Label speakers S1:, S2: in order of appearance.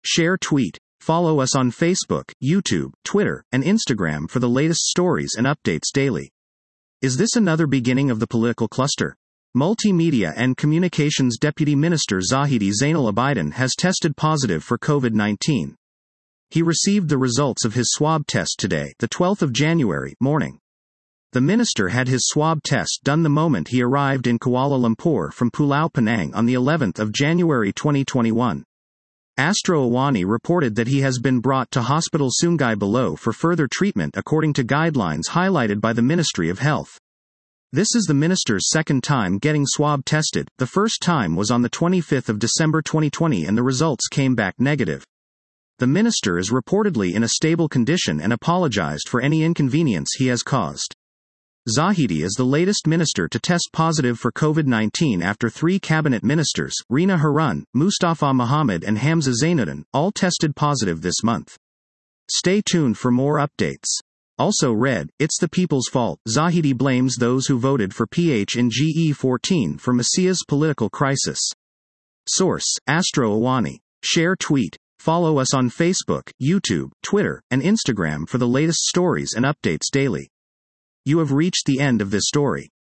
S1: share tweet. Follow us on Facebook, YouTube, Twitter, and Instagram for the latest stories and updates daily. Is this another beginning of the political cluster? Multimedia and Communications Deputy Minister Zahidi Zainal Abidin has tested positive for COVID-19. He received the results of his swab test today, the 12th of January, morning. The minister had his swab test done the moment he arrived in Kuala Lumpur from Pulau Penang on the 11th of January 2021. Astro Awani reported that he has been brought to Hospital Sungai Buloh for further treatment according to guidelines highlighted by the Ministry of Health. This is the minister's second time getting swab tested. The first time was on the 25th of December 2020 and the results came back negative. The minister is reportedly in a stable condition and apologized for any inconvenience he has caused. Zahidi is the latest minister to test positive for COVID-19 after 3 cabinet ministers, Rina Harun, Mustafa Mohammed and Hamza Zainuddin, all tested positive this month. Stay tuned for more updates. Also read, it's the people's fault. Zahidi blames those who voted for PH in GE14 for Messiah's political crisis. Source, Astro Awani. Share tweet. Follow us on Facebook, YouTube, Twitter, and Instagram for the latest stories and updates daily. You have reached the end of this story.